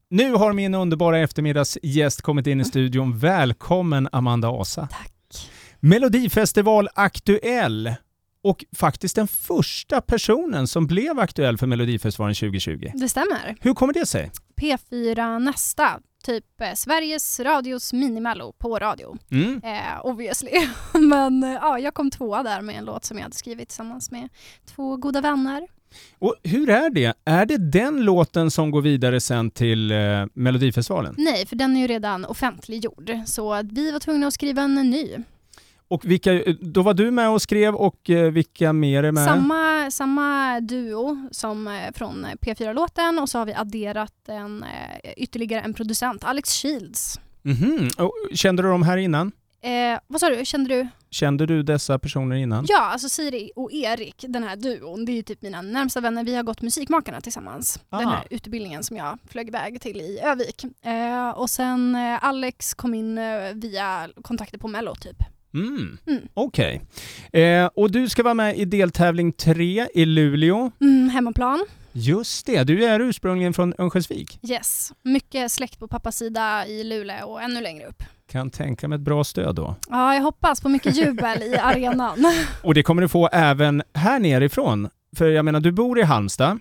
Nu har min underbara eftermiddagsgäst kommit in i studion. Välkommen Amanda Asa. Tack. Melodifestival aktuell. Och faktiskt den första personen som blev aktuell för Melodifestivalen 2020. Det stämmer. Hur kommer det sig? P4 nästa. Typ Sveriges Radios minimello på radio. Obviously. Men ja, jag kom tvåa där med en låt som jag hade skrivit tillsammans med 2 goda vänner. Och hur är det? Är det den låten som går vidare sen till Melodifestivalen? Nej, för den är ju redan offentliggjord. Så vi var tvungna att skriva en ny. Och då var du med och skrev och vilka mer är med? Samma duo som från P4-låten och så har vi adderat ytterligare en producent, Alex Shields. Och kände du dem här innan? Vad sa du? Kände du dessa personer innan? Ja, alltså Siri och Erik, den här duon, det är ju typ mina närmsta vänner. Vi har gått Musikmakarna tillsammans. Den här utbildningen som jag flög iväg till i Övik. Och sen Alex kom in via kontakter på Mello typ. Okej. Och du ska vara med i deltävling 3 i Luleå. Hemmaplan. Just det, du är ursprungligen från Örnsköldsvik. Yes, mycket släkt på pappas sida i Luleå och ännu längre upp. Kan tänka mig ett bra stöd då. Ja, jag hoppas på mycket jubel i arenan. Och det kommer du få även här nerifrån. För jag menar, du bor i Halmstad.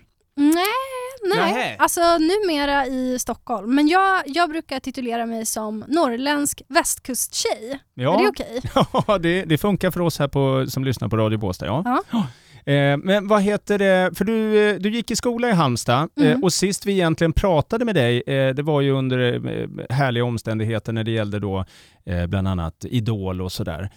Nej. Alltså numera i Stockholm. Men jag brukar titulera mig som norrländsk västkusttjej. Ja. Är det okej? Ja, det funkar för oss här som lyssnar på Radio Båstad. Ja. Men vad heter det? För du gick i skola i Halmstad och sist vi egentligen pratade med dig, det var ju under härliga omständigheter när det gällde då bland annat Idol och sådär.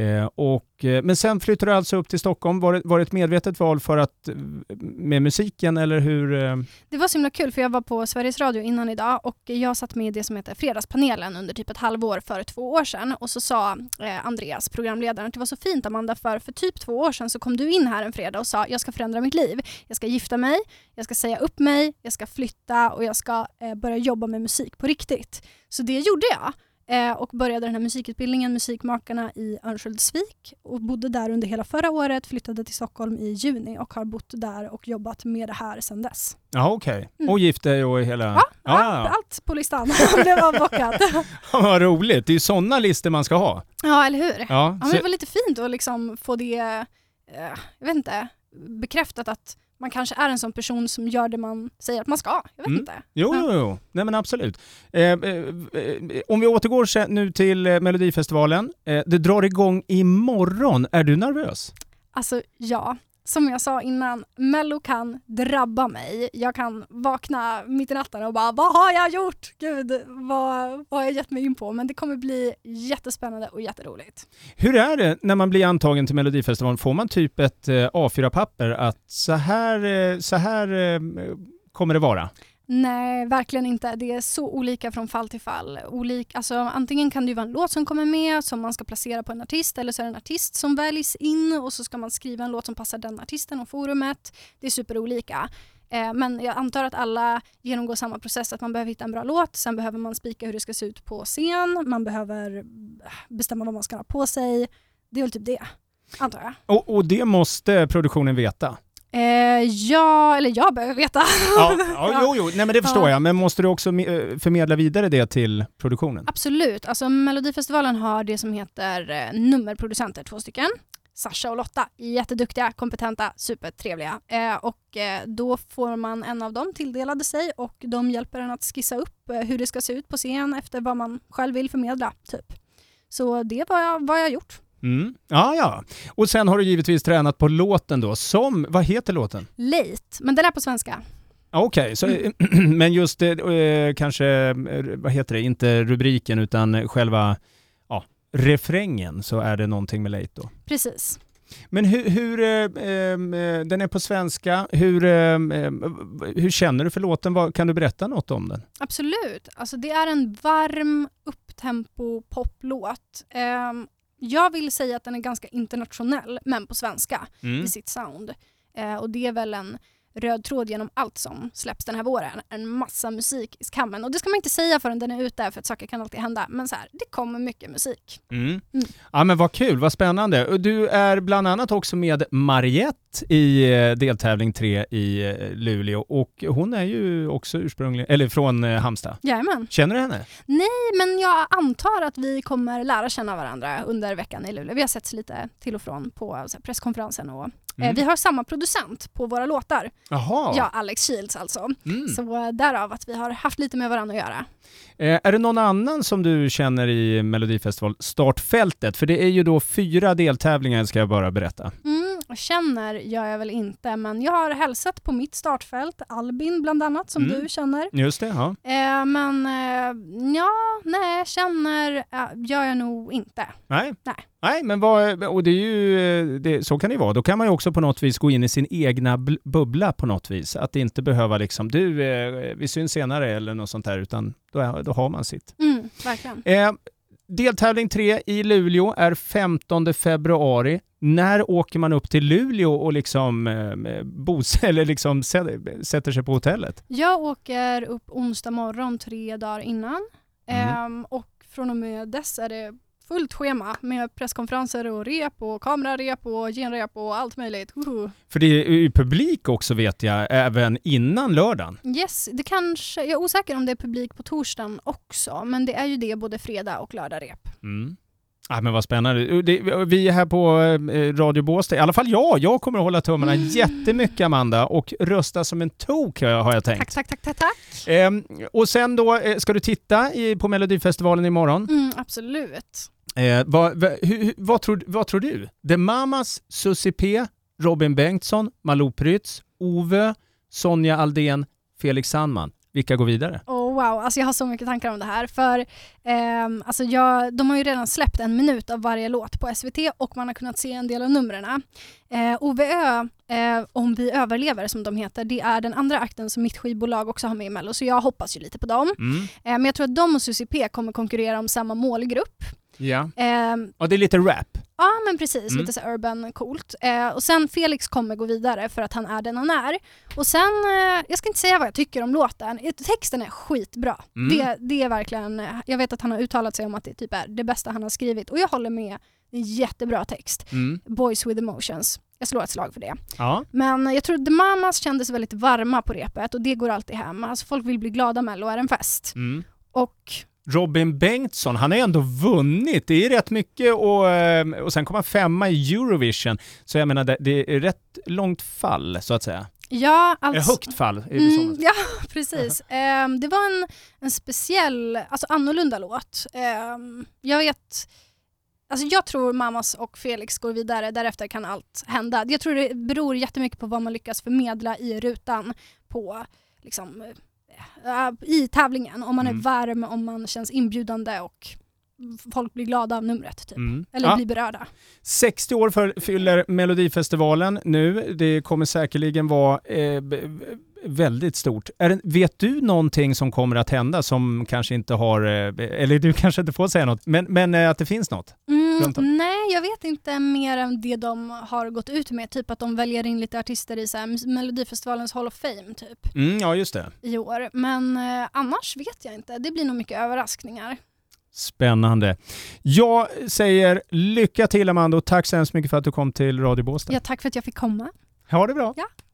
Men sen flyttade du alltså upp till Stockholm. Var det ett medvetet val med musiken eller hur? Det var så himla kul för jag var på Sveriges Radio innan idag och jag satt med i det som heter Fredagspanelen under typ ett halvår för 2 år sedan och så sa Andreas, programledaren, att det var så fint Amanda för typ 2 år sedan så kom du in här en fredag och sa jag ska förändra mitt liv. Jag ska gifta mig, jag ska säga upp mig, jag ska flytta och jag ska börja jobba med musik på riktigt. Så det gjorde jag. Och började den här musikutbildningen, Musikmakarna i Örnsköldsvik och bodde där under hela förra året, flyttade till Stockholm i juni och har bott där och jobbat med det här sedan dess. Ja, okej. Och gift dig och hela... Ja, allt på listan. Det var bockat. Vad roligt, det är ju sådana listor man ska ha. Ja, eller hur? Ja, men det var lite fint att liksom få det, jag vet inte, bekräftat att man kanske är en sån person som gör det man säger att man ska. Jag vet inte. Jo. Nej men absolut. Om vi återgår nu till Melodifestivalen. Det drar igång imorgon. Är du nervös? Alltså ja. Som jag sa innan, Mello kan drabba mig. Jag kan vakna mitt i natten och bara, vad har jag gjort? Gud, vad har jag gett mig in på? Men det kommer bli jättespännande och jätteroligt. Hur är det när man blir antagen till Melodifestivalen? Får man typ ett A4-papper att så här kommer det vara? Nej, verkligen inte. Det är så olika från fall till fall. Alltså, antingen kan det ju vara en låt som kommer med som man ska placera på en artist eller så är det en artist som väljs in och så ska man skriva en låt som passar den artisten och forumet. Det är superolika. Men jag antar att alla genomgår samma process, att man behöver hitta en bra låt, sen behöver man spika hur det ska se ut på scen, man behöver bestämma vad man ska ha på sig. Det är väl typ det, antar jag. Och det måste produktionen veta? Eller jag behöver veta. Jo. Nej, men det förstår jag. Men måste du också förmedla vidare det till produktionen? Absolut. Alltså Melodifestivalen har det som heter nummerproducenter, 2 stycken. Sasha och Lotta, jätteduktiga, kompetenta, supertrevliga. Och då får man en av dem tilldelade sig och de hjälper en att skissa upp hur det ska se ut på scen efter vad man själv vill förmedla, typ. Så det var vad jag har gjort. Ja. Och sen har du givetvis tränat på låten då. Vad heter låten? Late, men den är på svenska. Okej, så men just kanske, vad heter det? Inte rubriken utan själva refrängen, så är det någonting med Late då. Precis. Men hur den är på svenska, hur känner du för låten? Kan du berätta något om den? Absolut. Alltså det är en varm upptempo poplåt. Jag vill säga att den är ganska internationell, men på svenska i sitt sound. Och det är väl en röd tråd genom allt som släpps den här våren. En massa musik i skammen. Och det ska man inte säga förrän den är ute, för att saker kan alltid hända. Men så här, det kommer mycket musik. Ja, men vad kul, vad spännande. Och du är bland annat också med Mariette i deltävling 3 i Luleå och hon är ju också ursprungligen, eller från Halmstad. Jajamän. Känner du henne? Nej, men jag antar att vi kommer lära känna varandra under veckan i Luleå. Vi har setts lite till och från på presskonferensen och vi har samma producent på våra låtar. Jaha. Ja, Alex Shields alltså. Så därav att vi har haft lite med varandra att göra. Är det någon annan som du känner i Melodifestival startfältet? För det är ju då 4 deltävlingar, ska jag bara berätta. Känner gör jag väl inte, men jag har hälsat på mitt startfält, Albin bland annat, som du känner. Just det, ja. Känner gör jag nog inte. Nej, men och det är ju, så kan det vara. Då kan man ju också på något vis gå in i sin egna bubbla på något vis. Att inte behöva liksom, vi syns senare eller något sånt där, utan då har man sitt. Verkligen. Deltävling 3 i Luleå är 15 februari. När åker man upp till Luleå och liksom eller liksom sätter sig på hotellet? Jag åker upp onsdag morgon 3 dagar innan. Och från och med dess är det fullt schema med presskonferenser och rep och kamerarep och genrep och allt möjligt. För det är ju publik också, vet jag, även innan lördagen. Yes, det kanske, jag är osäker om det är publik på torsdagen också, men det är ju det både fredag och lördag-rep. Men vad spännande. Vi är här på Radio Båstad. I alla fall jag kommer att hålla tummarna jättemycket, Amanda, och rösta som en tok har jag tänkt. Tack. Och sen då ska du titta på Melodifestivalen imorgon? Absolut. Vad tror du? The Mamas, Susie P, Robin Bengtsson, Malou Prytz, Ove, Sonja Aldén, Felix Sandman. Vilka går vidare? Wow, alltså jag har så mycket tankar om det här. För de har ju redan släppt 1 minut av varje låt på SVT och man har kunnat se en del av numren. OVÖ, Om vi överlever som de heter, det är den andra akten som mitt skivbolag också har med i Mello. Så jag hoppas ju lite på dem. Men jag tror att de och Susie P kommer konkurrera om samma målgrupp. Ja. Och det är lite rap. Ja, men precis. Lite så urban coolt. Och sen Felix kommer gå vidare för att han är den han är. Och sen, jag ska inte säga vad jag tycker om låten. Texten är skitbra. Det är verkligen, jag vet att han har uttalat sig om att det typ är det bästa han har skrivit. Och jag håller med, det är jättebra text. Boys with emotions. Jag slår ett slag för det. Ja. Men jag tror The Mamas kändes väldigt varma på repet och det går alltid hem. Alltså folk vill bli glada, Mello är en fest. Och Robin Bengtsson, han har ändå vunnit. Det är rätt mycket och sen kom han 5 i Eurovision. Så jag menar, det är rätt långt fall, så att säga. Ja, alltså, högt fall. Ja, precis. Det var en speciell, alltså annorlunda låt. Jag tror Mamas och Felix går vidare, därefter kan allt hända. Jag tror det beror jättemycket på vad man lyckas förmedla i rutan på liksom i tävlingen, om man är varm, om man känns inbjudande och folk blir glada av numret typ. Eller blir berörda. 60 år fyller Melodifestivalen nu. Det kommer säkerligen vara väldigt stort. Vet du någonting som kommer att hända som kanske inte har, eller du kanske inte får säga något, men att det finns något? Nej, jag vet inte mer än det de har gått ut med, typ att de väljer in lite artister i så här Melodifestivalens Hall of Fame typ. Ja, just det. I år, men annars vet jag inte. Det blir nog mycket överraskningar. Spännande. Jag säger lycka till, Amanda, och tack så hemskt mycket för att du kom till Radio Båstad. Ja, tack för att jag fick komma. Ha det bra. Ja.